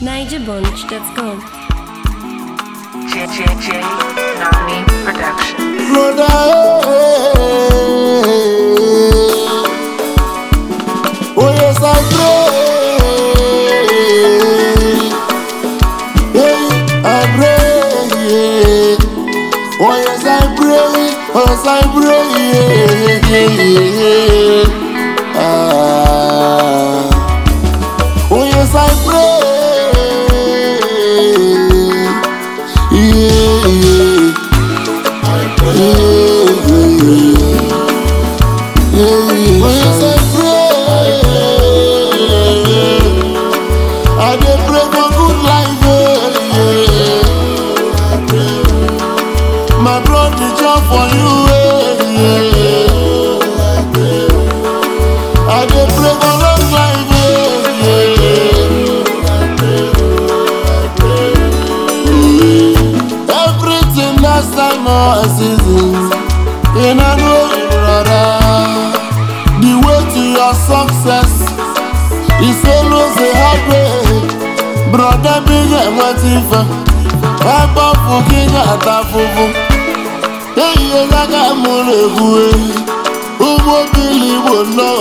NigerBunch.com. JJJ Nani Production. Brother, oh yes I pray, I pray, oh yes I pray, oh yes I pray, oh yes I pray. I dey pray for good life, my blood dey jump for you, I dey pray for long life, everything has time or seasons, and I know, brother, the way to your success is always a hard way. Brother, big and what if I bought for king at a fufu. Hey, you got a money, who won't believe would know.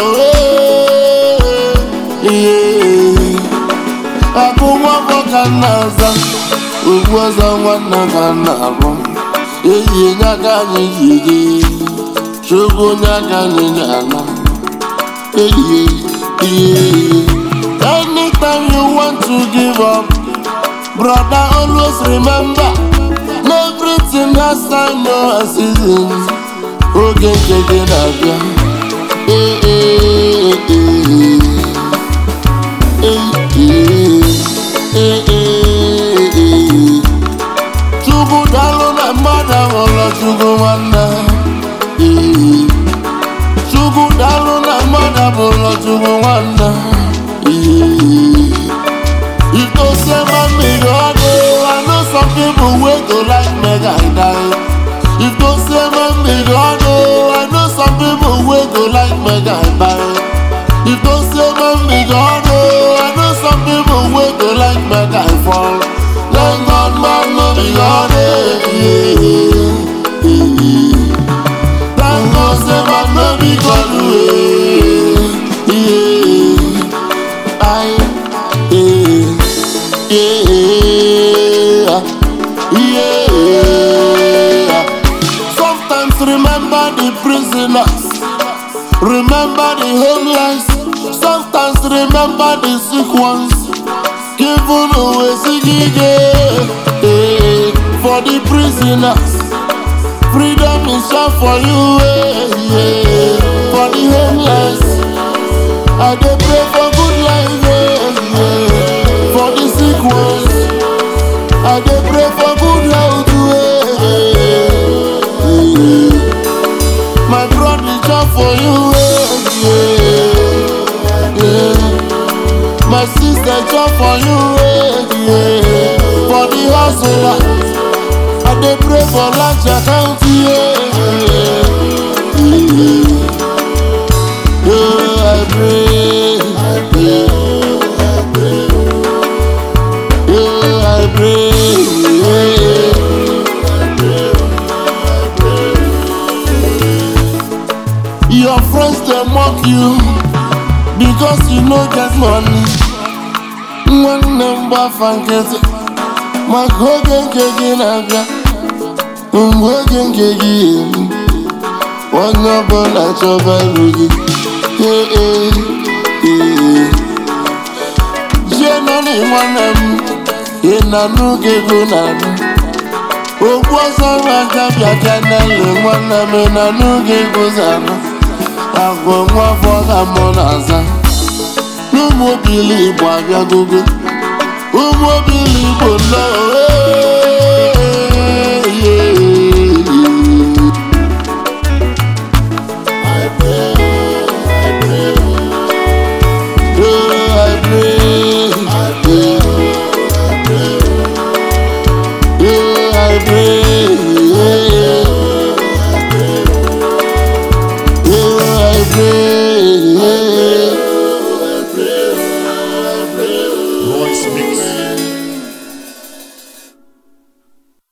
I go walk for Canada, who was on one of hey, you got a nigga, sugar, Nagana. Anytime you want to give up, brother, always remember, everything has time, no seasons. Okay, take it up, Chugu dalo na mother, wala chugu wana. Chugu dalo na mother, wala chugu wana. If don't say my me, I know some people will go like mega die. If don't say my me, I know some people will go like mega die. If don't say my me, I know some people will go like mega fall. Thank God, man, no be God. Thank God, say man, no be God. Sometimes remember the prisoners, remember the homeless. Sometimes remember the sick ones, given away for the prisoners. Freedom is short for you, for the homeless. I dey pray for good life, for the sick ones. I dey pray for good health, my brother job for you, my sister job for you, for the hustler. I dey pray for large account, I pray, I pray. Your friends they mock you because you no get money. One number fanket, my hogan kegi naga, hogan kegi. One number na choba rugi. Jenani wanam, ina nuge gunam. Ogwaza wakabya kanale wanam ina nuge guzama. Agwa mwafoga monaza. Umobili bwabya gugu. Umobili bono.